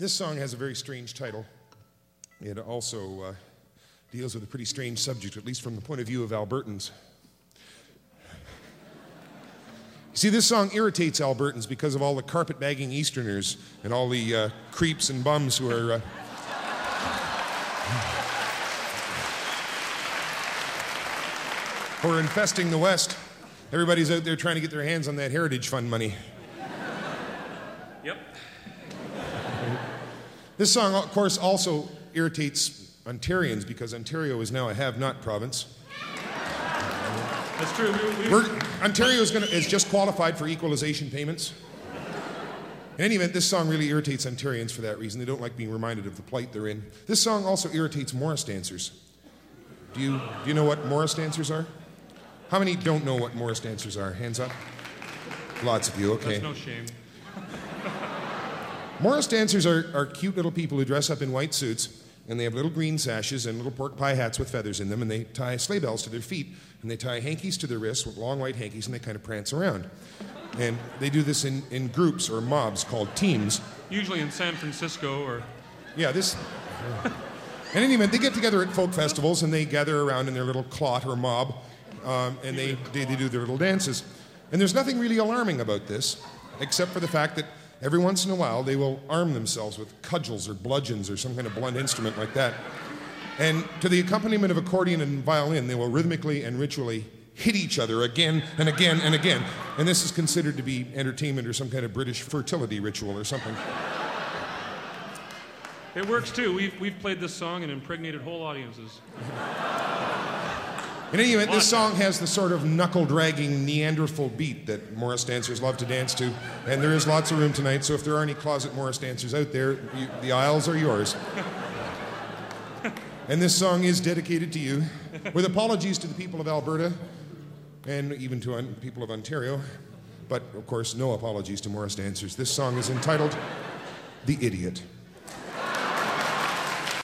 This song has a very strange title. It also deals with a pretty strange subject, at least from the point of view of Albertans. You see, this song irritates Albertans because of all the carpetbagging Easterners and all the creeps and bums who are infesting the West. Everybody's out there trying to get their hands on that Heritage Fund money. Yep. This song, of course, also irritates Ontarians because Ontario is now a have-not province. That's true. Ontario is just qualified for equalization payments. In any event, this song really irritates Ontarians for that reason. They don't like being reminded of the plight they're in. This song also irritates Morris dancers. Do you know what Morris dancers are? How many don't know what Morris dancers are? Hands up. Lots of you, okay. That's no shame. Morris dancers are cute little people who dress up in white suits, and they have little green sashes and little pork pie hats with feathers in them, and they tie sleigh bells to their feet, and they tie hankies to their wrists with long white hankies, and they kind of prance around. And they do this in groups or mobs called teams. Usually in San Francisco or... Yeah, this... In any event, they get together at folk festivals, and they gather around in their little clot or mob, and they do their little dances. And there's nothing really alarming about this, except for the fact that every once in a while they will arm themselves with cudgels or bludgeons or some kind of blunt instrument like that. And to the accompaniment of accordion and violin, they will rhythmically and ritually hit each other again and again and again. And this is considered to be entertainment or some kind of British fertility ritual or something. It works too. We've played this song and impregnated whole audiences. In any event, this song has the sort of knuckle-dragging Neanderthal beat that Morris dancers love to dance to, and there is lots of room tonight, so if there are any closet Morris dancers out there, the aisles are yours. And this song is dedicated to you, with apologies to the people of Alberta, and even to people of Ontario, but of course no apologies to Morris dancers. This song is entitled The Idiot.